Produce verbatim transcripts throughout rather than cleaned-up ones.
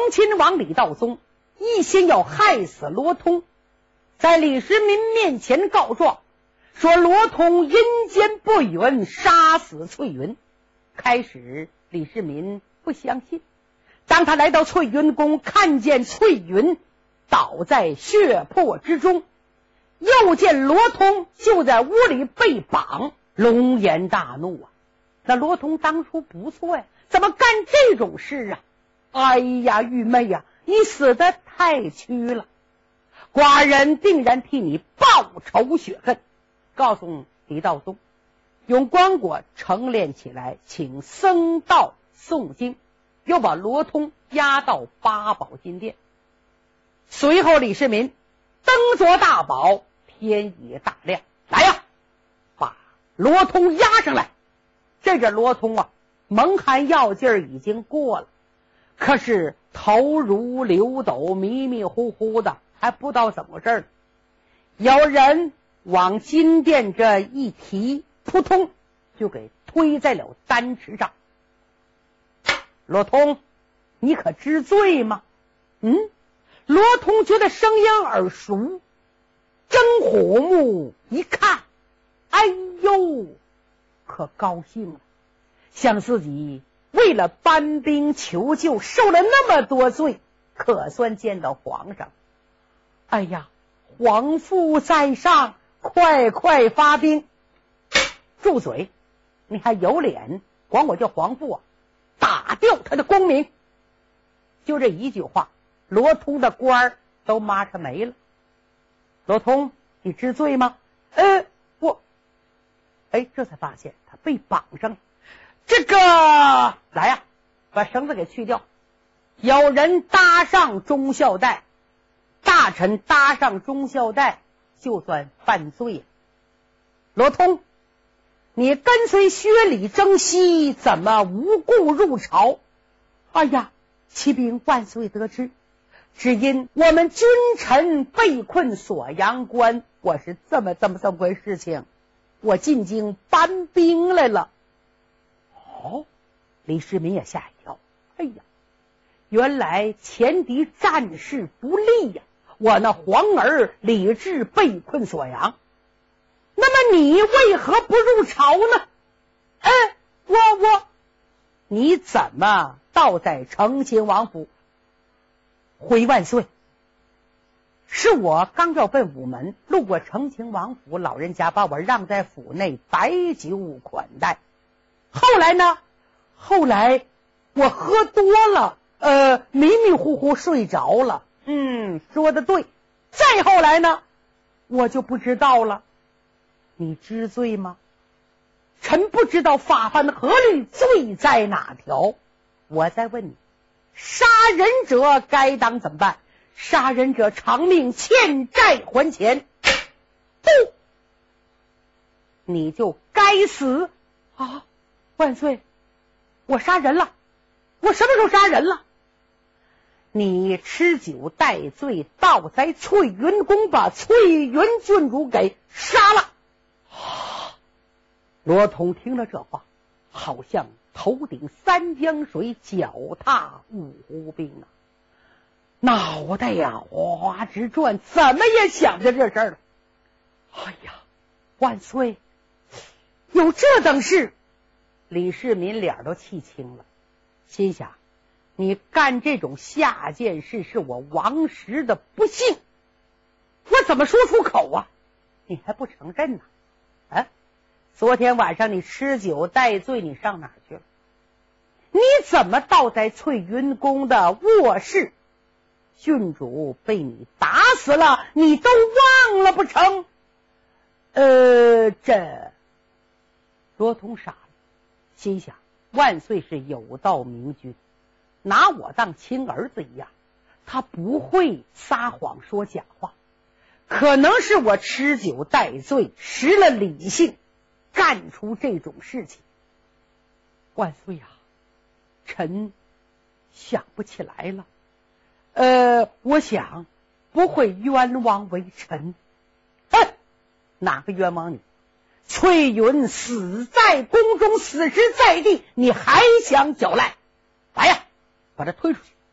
成亲王李道宗一心要害死罗通，在李世民面前告状，说罗通阴间不允，杀死翠云。开始李世民不相信，当他来到翠云宫，看见翠云倒在血泊之中，又见罗通就在屋里被绑，龙颜大怒啊！那罗通当初不错呀，怎么干这种事啊？哎呀，玉妹呀，你死得太屈了，寡人定然替你报仇雪恨。告诉李道宗，用棺椁盛殓起来，请僧道诵经，又把罗通押到八宝金殿。随后李世民登着大宝，天也大亮，来呀，把罗通押上来。这阵罗通啊，蒙汗药劲儿已经过了，可是头如流斗，迷迷糊糊的，还不知道怎么回事。有人往金殿这一提，扑通就给推在了丹池上。罗通，你可知罪吗？嗯，罗通觉得声音耳熟，睁火目一看，哎呦，可高兴了，想自己为了搬兵求救受了那么多罪，可算见到皇上。哎呀，皇父在上，快快发兵！住嘴！你还有脸管我叫皇父啊？打掉他的功名！就这一句话，罗通的官儿都抹上没了。罗通，你知罪吗？呃，我，哎，这才发现他被绑上了。这个，来呀，把绳子给去掉。有人搭上忠孝带，大臣搭上忠孝带，就算犯罪了。罗通，你跟随薛礼征西，怎么无故入朝？哎呀，启禀万岁得知，只因我们君臣被困锁阳关，我是这么这么这么回事情，我进京搬兵来了。哦，李世民也吓一跳，哎呀，原来前敌战事不利呀、啊！我那皇儿李治被困锁阳，那么你为何不入朝呢？哎，我我，你怎么倒在成亲王府？回万岁，是我刚要奔午门，路过成亲王府，老人家把我让在府内，摆酒款待。后来呢？后来我喝多了，呃，迷迷糊糊睡着了。嗯，说的对。再后来呢，我就不知道了。你知罪吗？臣不知道法犯何律，罪在哪条？我再问你，杀人者该当怎么办？杀人者偿命，欠债还钱。不，你就该死啊！万岁，我杀人了，我什么时候杀人了？你吃酒戴罪，盗在翠云宫，把翠云郡主给杀了。罗通听了这话，好像头顶三江水，脚踏五湖冰啊，脑袋呀哗直转，怎么也想着这事儿了。哎呀，万岁，有这等事！李世民脸都气青了，心想，你干这种下贱事是我王石的不幸，我怎么说出口啊？你还不承认呢？啊，昨天晚上你吃酒戴罪，你上哪儿去了？你怎么倒在翠云宫的卧室？郡主被你打死了，你都忘了不成？呃，这罗通傻了，心想，万岁是有道明君，拿我当亲儿子一样，他不会撒谎说假话，可能是我吃酒戴罪，失了理性，干出这种事情。万岁啊，臣想不起来了。呃，我想不会冤枉为臣。哼，哪个冤枉你？翠云死在宫中，死尸在地，你还想狡赖？来呀，把他推出去，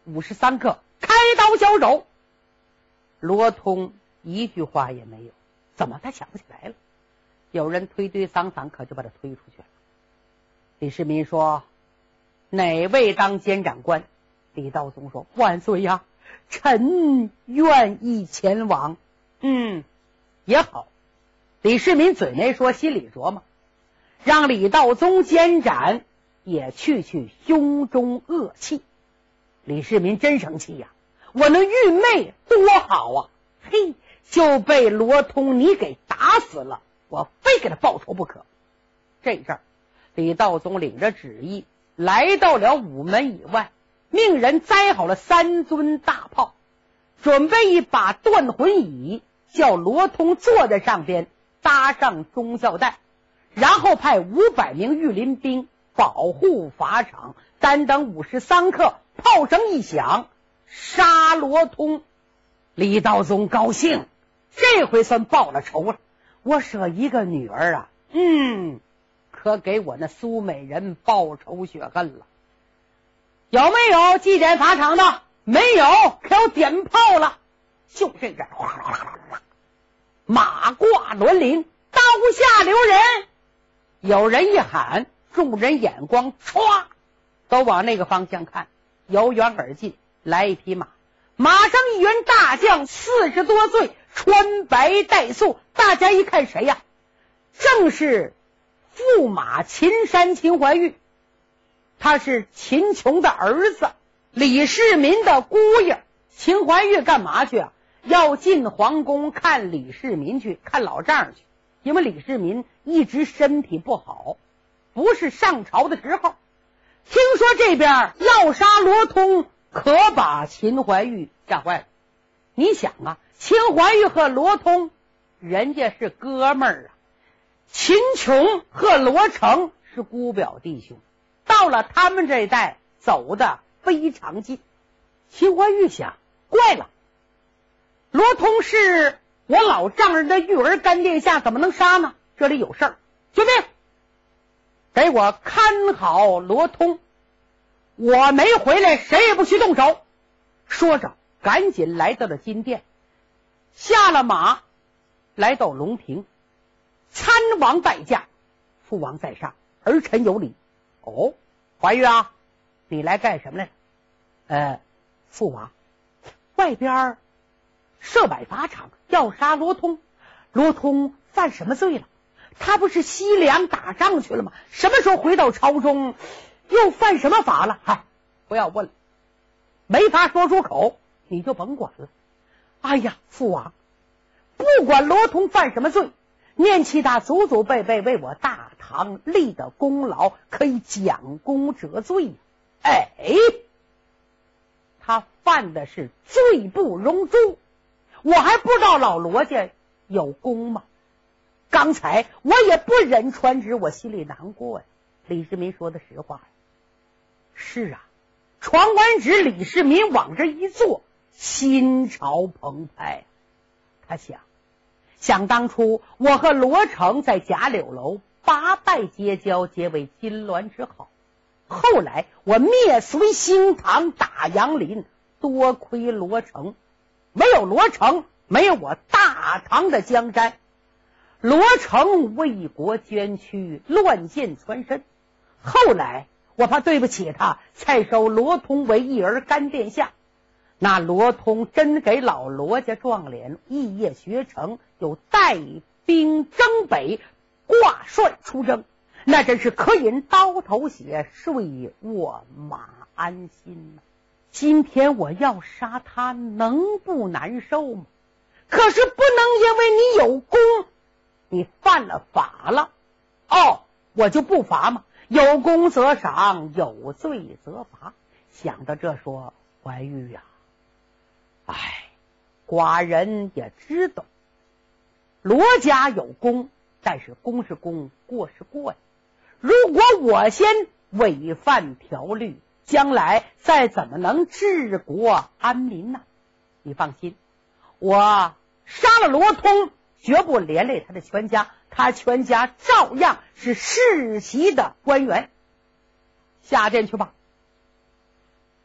五十三克开刀销走。罗通一句话也没有，怎么他想不起来了？有人推推搡搡，可就把他推出去了。李世民说：“哪位当监长官？”李道宗说：“万岁呀，臣愿意前往。”嗯，也好。李世民嘴没说，心里琢磨，让李道宗监斩，也去去胸中恶气。李世民真生气呀、啊！我能遇妹多好啊！嘿，就被罗通你给打死了，我非给他报仇不可。这阵儿，李道宗领着旨意来到了午门以外，命人栽好了三尊大炮，准备一把断魂椅，叫罗通坐在上边，搭上中校带，然后派五百名御林兵保护法场。单等五十三刻，炮声一响，杀罗通。李道宗高兴，这回算报了仇了。我舍一个女儿啊，嗯，可给我那苏美人报仇雪恨了。有没有祭奠法场的？没有，可要点炮了。就这阵，哗啦啦啦，马挂銮铃，刀下留人。有人一喊，众人眼光唰都往那个方向看，由远而近，来一匹马，马上一员大将，四十多岁，穿白带素。大家一看谁呀、啊？正是驸马秦山秦怀玉，他是秦琼的儿子，李世民的姑爷。秦怀玉干嘛去啊？要进皇宫看李世民去，看老丈人去。因为李世民一直身体不好，不是上朝的时候。听说这边要杀罗通，可把秦怀玉吓坏了。你想啊，秦怀玉和罗通人家是哥们儿啊，秦琼和罗成是姑表弟兄，到了他们这一代走的非常近。秦怀玉想，怪了，罗通是我老丈人的育儿干殿下，怎么能杀呢？这里有事儿，决定给我看好罗通，我没回来谁也不许动手。说着赶紧来到了金殿，下了马，来到龙庭，参王拜驾，父王在上，儿臣有礼。哦，怀玉啊，你来干什么来了？呃，父王，外边设摆法场要杀罗通，罗通犯什么罪了？他不是西凉打仗去了吗？什么时候回到朝中，又犯什么法了？嗨，不要问了，没法说出口，你就甭管了。哎呀，父王，不管罗通犯什么罪，念其他祖祖辈辈为我大唐立的功劳，可以奖功折罪呀。哎，他犯的是罪不容诛，我还不知道老罗家有功吗？刚才我也不忍传旨，我心里难过呀。李世民说的实话。是啊，传完旨，李世民往这一坐，心潮澎湃。他想，想当初我和罗成在贾柳楼八拜结交，结为金銮之好。后来我灭隋兴唐，打杨林，多亏罗成，没有罗成，没有我大唐的江山。罗成为国捐躯，乱箭穿身，后来我怕对不起他，才收罗通为义儿干殿下。那罗通真给老罗家壮脸，一夜学成，有带兵征北，挂帅出征，那真是可饮刀头血，睡卧马安心呐。今天我要杀他，能不难受吗？可是不能因为你有功，你犯了法了，哦，我就不罚吗？有功则赏，有罪则罚。想到这说，怀玉呀、啊，哎，寡人也知道罗家有功，但是功是功，过是过呀。如果我先违反条律，将来再怎么能治国安民呢？你放心，我杀了罗通，绝不连累他的全家，他全家照样是世袭的官员。下殿去吧。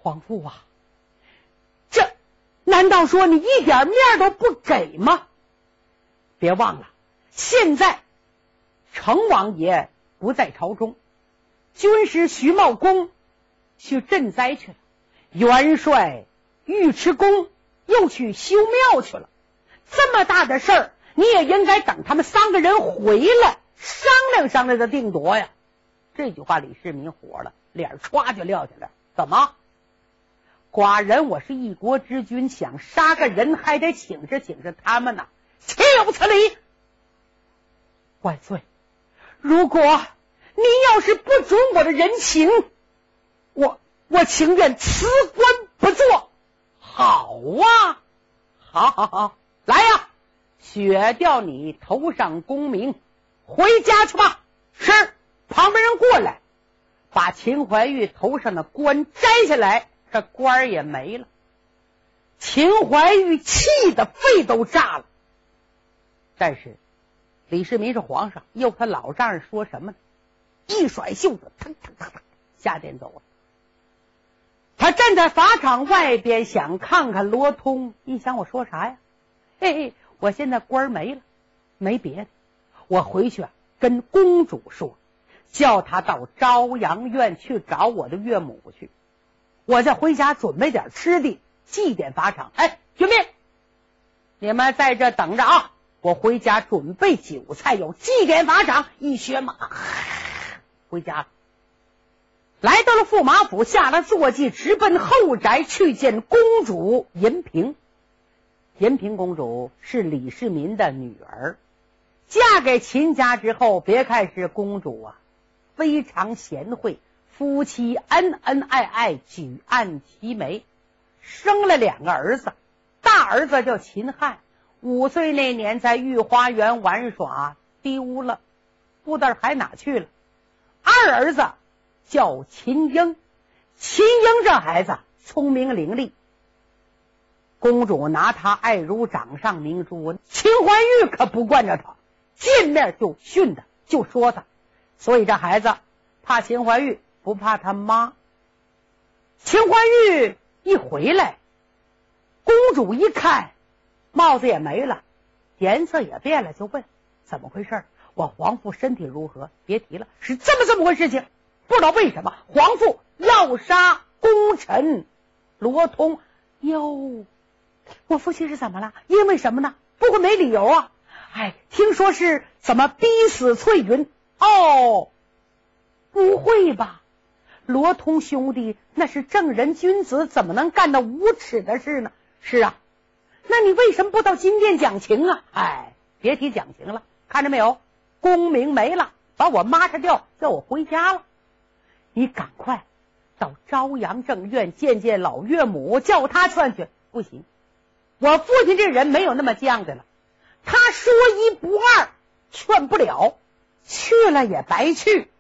皇父啊，这难道说你一点面都不给吗？别忘了，现在成王爷不在朝中，军师徐茂公去赈灾去了，元帅尉迟恭又去修庙去了。这么大的事儿，你也应该等他们三个人回来商量商量的定夺呀。这句话李世民火了，脸歘就撂下来。怎么？寡人我是一国之君，想杀个人还得请示请示他们呢，岂有此理！万岁，如果你要是不准我的人情，我我情愿辞官不做。好啊，好好好，来呀，削掉你头上功名，回家去吧。是，旁边人过来，把秦怀玉头上的冠摘下来，这官也没了。秦怀玉气得肺都炸了。但是李世民是皇上，又他老丈人说什么呢？一甩袖子，腾腾腾腾下殿走了。他站在法场外边，想看看罗通。一想，我说啥呀？嘿嘿，我现在官没了，没别的，我回去啊跟公主说，叫他到朝阳院去找我的岳母去。我再回家准备点吃的，祭奠法场。哎，军兵，你们在这等着啊！我回家准备酒菜，有祭奠法场。一学马回家了，来到了驸马府，下了坐骑，直奔后宅去见公主银萍。银萍公主是李世民的女儿，嫁给秦家之后，别看是公主啊，非常贤惠，夫妻恩恩爱爱，举案齐眉，生了两个儿子。大儿子叫秦汉，五岁那年在御花园玩耍丢了，不知道还哪去了。二儿子叫秦英，秦英这孩子聪明伶俐，公主拿他爱如掌上明珠。秦怀玉可不惯着他，见面就训他，就说他，所以这孩子怕秦怀玉，不怕他妈。秦怀玉一回来，公主一看帽子也没了，颜色也变了，就问怎么回事？我皇父身体如何？别提了，是这么这么回事情。不知道为什么皇父要杀功臣罗通。哟，我父亲是怎么了？因为什么呢？不会没理由啊。哎，听说是怎么逼死翠云。哦，不会吧？罗通兄弟那是正人君子，怎么能干到无耻的事呢？是啊，那你为什么不到金殿讲情啊？哎，别提讲情了，看着没有，功名没了，把我抹杀掉，叫我回家了。你赶快到朝阳正院见见老岳母，叫他劝劝。不行，我父亲这人没有那么犟的了，他说一不二，劝不了，去了也白去。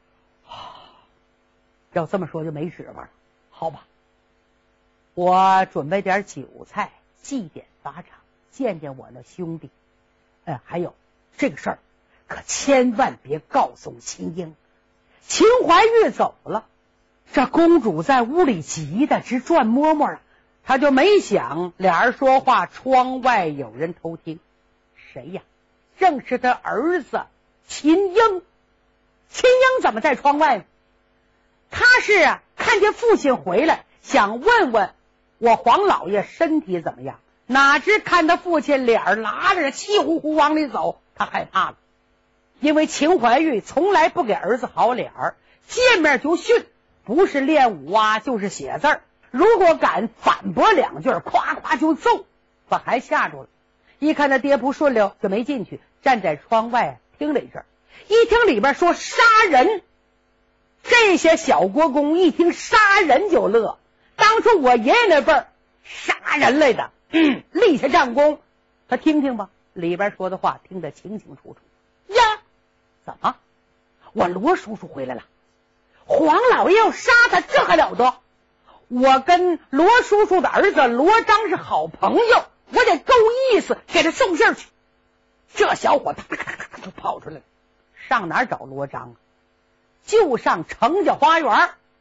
要这么说就没指望了。好吧，我准备点酒菜，祭奠法场，见见我那兄弟。呃，还有这个事儿可千万别告诉秦英。秦怀玉走了，这公主在屋里急的直转摸摸啊，她就没想俩人说话，窗外有人偷听。谁呀？正是他儿子秦英。秦英怎么在窗外呢？他是啊，看见父亲回来，想问问我黄老爷身体怎么样，哪知看他父亲脸拉着气呼呼往里走，他害怕了。因为秦怀玉从来不给儿子好脸儿，见面就训，不是练武啊就是写字儿，如果敢反驳两句，夸夸就揍，把孩吓住了。一看他爹不顺溜，就没进去，站在窗外听了一阵，一听里边说杀人，这些小国公一听杀人就乐。当初我爷爷那辈儿杀人来的，嗯，立下战功。他听听吧，里边说的话听得清清楚楚。呀，怎么？我罗叔叔回来了，黄老爷要杀他，这还了得？我跟罗叔叔的儿子罗章是好朋友，我得够意思给他送信儿去。这小伙子就跑出来了，上哪儿找罗章啊？就上程家花园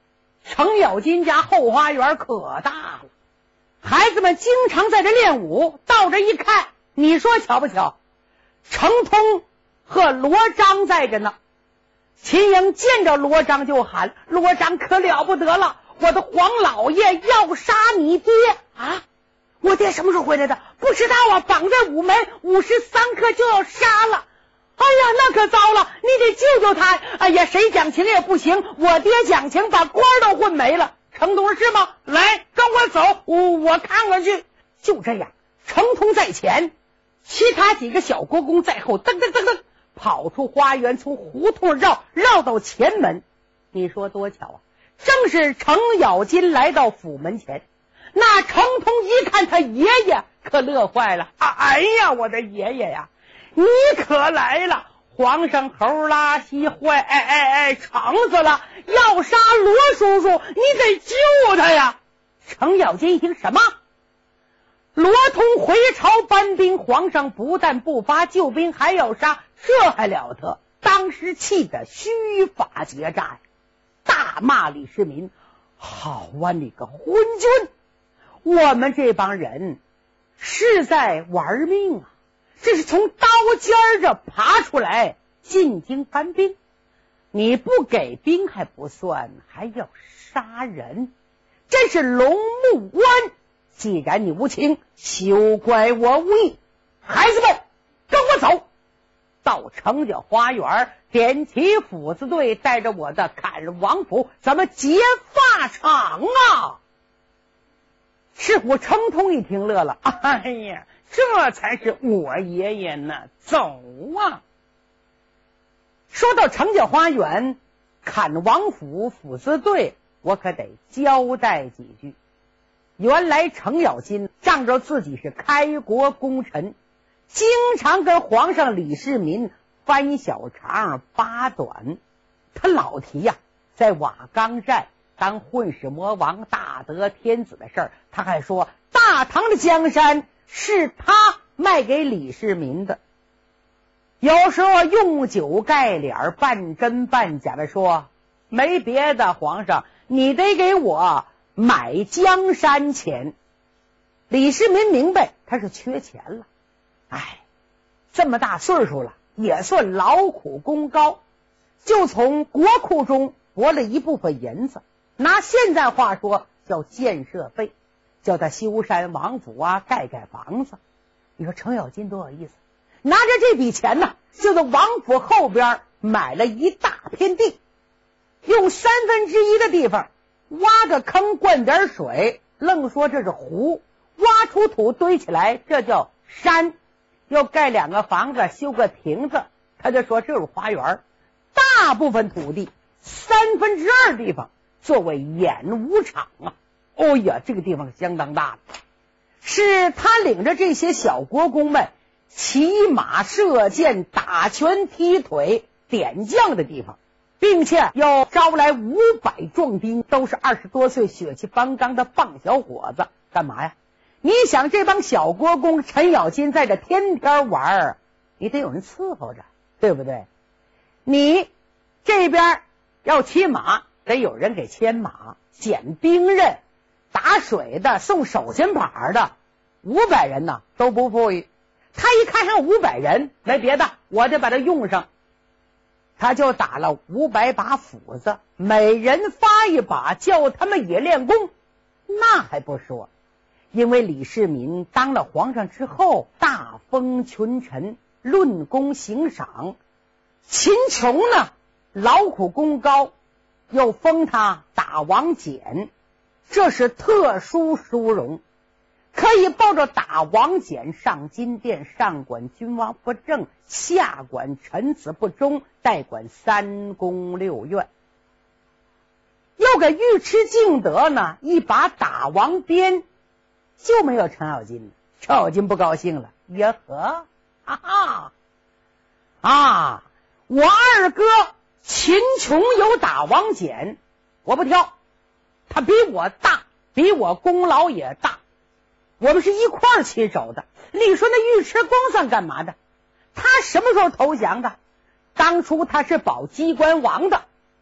程咬金家后花园可大了，孩子们经常在这练武。到这一看，你说巧不巧，程通和罗章在着呢。秦英见着罗章就喊：罗章可了不得了，我的黄老爷要杀你爹啊！我爹什么时候回来的？不知道啊，绑在午门，午时三刻就要杀了。哎呀，那可糟了，你得救救他！哎呀，谁讲情也不行，我爹讲情把官都混没了。程通是吗？来，跟我走，我我看看去。就这样，程通在前，其他几个小国公在后，噔噔噔噔跑出花园，从胡同绕绕到前门。你说多巧啊！正是程咬金来到府门前。那程通一看他爷爷，可乐坏了啊！哎呀，我的爷爷呀，你可来了！皇上猴拉稀坏，哎哎哎，肠子了，要杀罗叔叔，你得救他呀！程咬金一听，什么？罗通回朝搬兵，皇上不但不发救兵，还要杀，这还了得！当时气得须发结扎，大骂李世民：好啊，你个昏君！我们这帮人是在玩命啊！这是从刀尖这爬出来进京搬兵，你不给兵还不算，还要杀人，真是龙目官！既然你无情，休怪我无义。孩子们，跟我走到程家花园，点起斧子队，带着我的砍王府，咱们结发场啊！是我程通一听乐了，哎呀，这才是我爷爷呢！走啊！说到程家花园砍王府斧子队，我可得交代几句。原来程咬金仗着自己是开国功臣，经常跟皇上李世民翻小长扒短。他老提呀、啊，在瓦岗寨当混世魔王大得天子的事儿，他还说大唐的江山是他卖给李世民的。有时候用酒盖脸，半真半假的说，没别的，皇上你得给我买江山钱。李世民明白他是缺钱了，哎，这么大岁数了，也算劳苦功高，就从国库中拨了一部分银子，拿现在话说叫建设费，叫他修缮王府啊，盖盖房子。你说程咬金多有意思，拿着这笔钱呢，就在王府后边买了一大片地，用三分之一的地方挖个坑，灌点水，愣说这是湖，挖出土堆起来，这叫山。又盖两个房子，修个亭子，他就说这是花园。大部分土地，三分之二地方作为演武场啊！哦呀，这个地方相当大了，是他领着这些小国公们骑马射箭、打拳踢腿、点将的地方，并且要招来五百壮丁，都是二十多岁血气方刚的棒小伙子。干嘛呀？你想这帮小国公程咬金在这天天玩，你得有人伺候着，对不对？你这边要骑马，得有人给牵马、捡兵刃、打水的、送手心板的，五百人呢都不富裕。他一看上五百人，没别的，我得把它用上。他就打了五百把斧子，每人发一把，叫他们也练功。那还不说，因为李世民当了皇上之后，大封群臣，论功行赏。秦琼呢，劳苦功高，又封他打王简，这是特殊殊荣，可以抱着打王简上金殿，上管君王不正，下管臣子不忠，代管三宫六院。又给尉迟敬德呢一把打王鞭，就没有程咬金了。程咬金不高兴了，耶呵，哈哈啊！我二哥秦琼有打王简，我不挑，他比我大，比我功劳也大，我们是一块儿起手的。你说那尉迟恭算干嘛的？他什么时候投降的？当初他是保机关王的，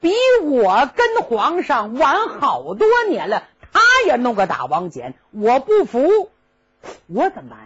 比我跟皇上晚好多年了，他也弄个大王锏，我不服，我怎么办？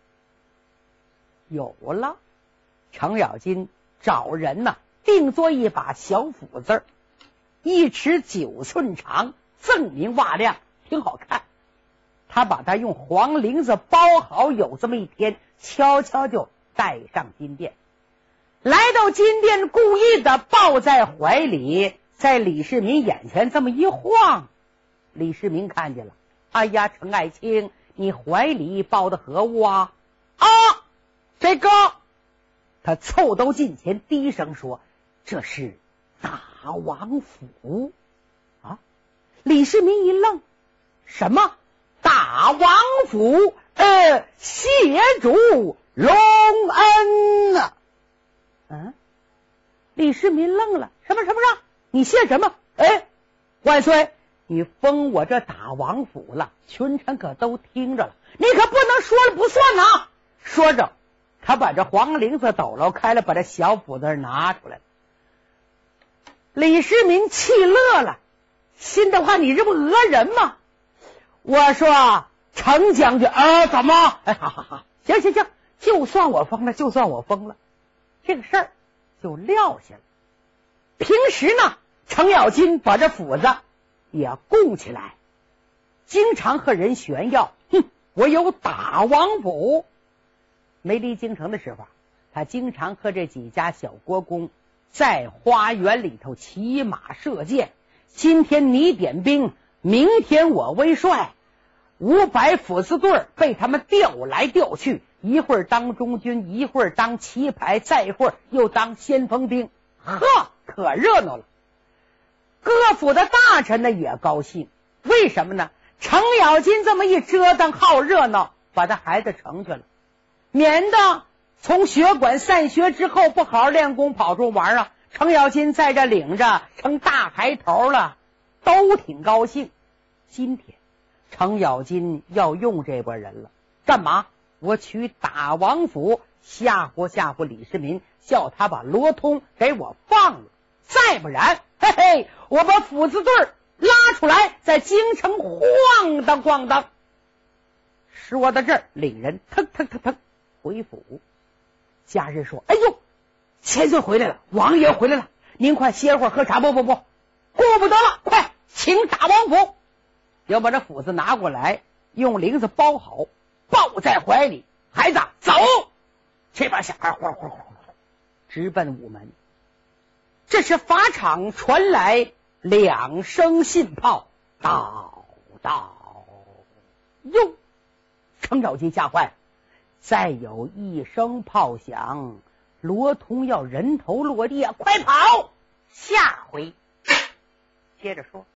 有了，程咬金找人呐、啊，定做一把小斧子，一尺九寸长，锃明瓦亮，挺好看。他把它用黄绫子包好，有这么一天，悄悄就带上金殿，来到金殿，故意的抱在怀里，在李世民眼前这么一晃。李世民看见了，哎呀，程爱卿，你怀里抱的何物啊？啊，这个。他凑到近前，低声说：“这是大王府啊！”李世民一愣：“什么？大王府？呃，谢主隆恩啊！”嗯，李世民愣了：“什么什么什？你谢什么？哎，万岁！你封我这大王府了，群臣可都听着了，你可不能说了不算呐！”说着，他把这黄绫子抖搂开了，把这小斧子拿出来了。李世民气乐了，心的话，你这不讹人吗？我说程将军，啊，怎么？哎，好好好，行行行，就算我疯了，就算我疯了，这个事儿就撂下了。平时呢，程咬金把这斧子也供起来，经常和人炫耀，哼，我有大王府。没离京城的时候，他经常和这几家小国公在花园里头骑马射箭。今天你点兵，明天我为帅，五百府司队被他们调来调去，一会儿当中军，一会儿当旗牌，再一会儿又当先锋兵，呵，可热闹了。各府的大臣呢也高兴，为什么呢？程咬金这么一折腾，好热闹，把他孩子成去了，免得从学馆散学之后不好好练功，跑出玩啊。程咬金在这领着成大孩头了，都挺高兴。今天程咬金要用这拨人了，干嘛？我取大王府吓唬吓唬李世民，叫他把罗通给我放了，再不然，嘿嘿，我把府子队拉出来，在京城晃荡晃荡。说到这儿，领人腾腾腾腾回府。家人说：“哎呦，千岁回来了，王爷回来了，您快歇会儿喝茶。”不不不，顾不得了，快请大王府。要把这斧子拿过来，用绫子包好，抱在怀里。孩子，走！这帮小孩哗哗哗直奔午门。这时法场传来两声信炮，到到哟！程咬金吓坏，再有一声炮响，罗通要人头落地啊！快跑！下回接着说。